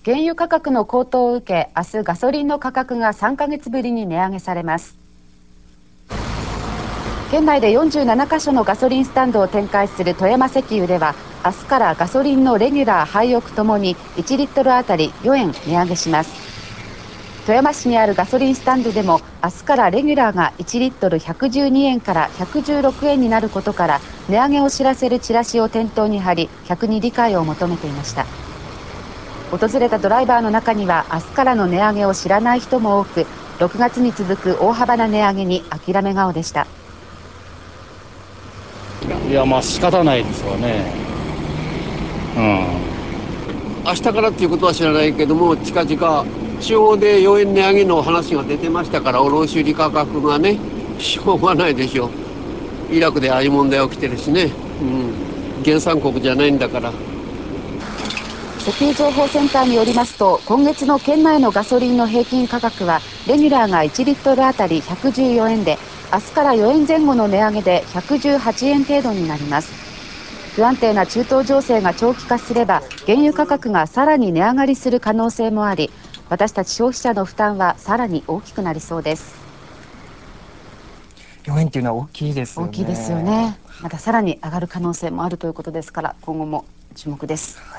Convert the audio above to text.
原油価格の高騰を受け、明日ガソリンの価格が3ヶ月ぶりに値上げされます。県内で47カ所のガソリンスタンドを展開する富山石油では、明日からガソリンのレギュラー、ハイオクともに1リットルあたり4円値上げします。富山市にあるガソリンスタンドでも、明日からレギュラーが1リットル112円から116円になることから、値上げを知らせるチラシを店頭に貼り、客に理解を求めていました。訪れたドライバーの中には、明日からの値上げを知らない人も多く、6月に続く大幅な値上げに諦め顔でした。 いや、まあ仕方ないですわね。 明日からっていうことは知らないけども、近々地方で4円値上げの話が出てましたから、卸売価格がね、しょうがないでしょう。イラクでああいう問題起きてるしね、原産国じゃないんだから。 石油情報センターによりますと、今月の県内のガソリンの平均価格は、レギュラーが1リットルあたり114円で、明日から4円前後の値上げで118円程度になります。不安定な中東情勢が長期化すれば、原油価格がさらに値上がりする可能性もあり、私たち消費者の負担はさらに大きくなりそうです。 4円っていうのは大きいですよね。 大きいですよね。またさらに上がる可能性もあるということですから、今後も注目です。